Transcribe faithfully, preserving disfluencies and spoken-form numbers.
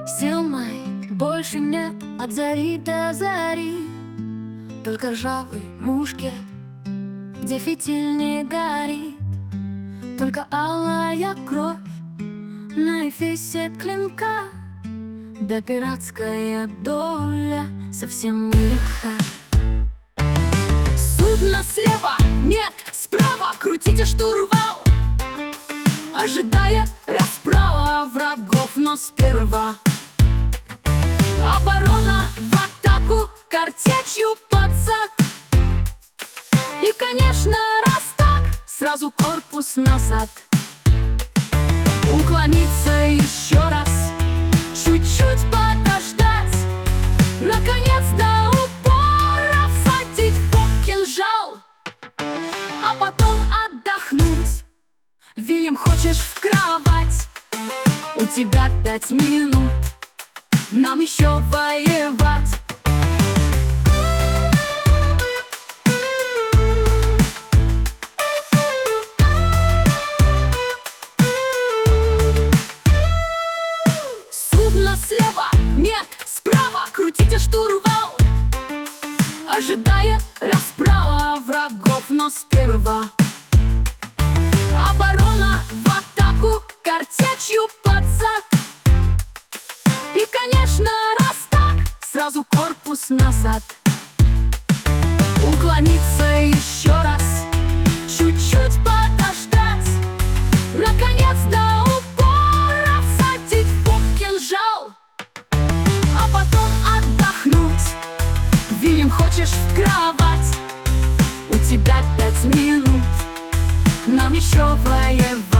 Сил моих больше нет от зари до зари, только ржавый мушкет, где фитиль не горит, только алая кровь на эфесе клинка, да пиратская доля совсем лиха. Судно слева, нет, справа, крутите штурвал, ожидая расправа врагов, но сперва оборона в атаку, картечью под зад. И, конечно, раз так, сразу корпус назад. Уклониться еще раз, чуть-чуть подождать, наконец до упора всадить в кинжал, а потом отдохнуть. Вильям, хочешь в кровать? У тебя пять минут, нам еще воевать. Судно слева, нет, справа, крутите штурвал, ожидая расправа врагов, но сперва оборона в атаку, картечью под зад. И, конечно, раз так, сразу корпус назад. Уклониться еще раз, чуть-чуть подождать, наконец до упора всадить в кинжал, а потом отдохнуть. Вильям, хочешь в кровать? У тебя пять минут, нам еще воевать.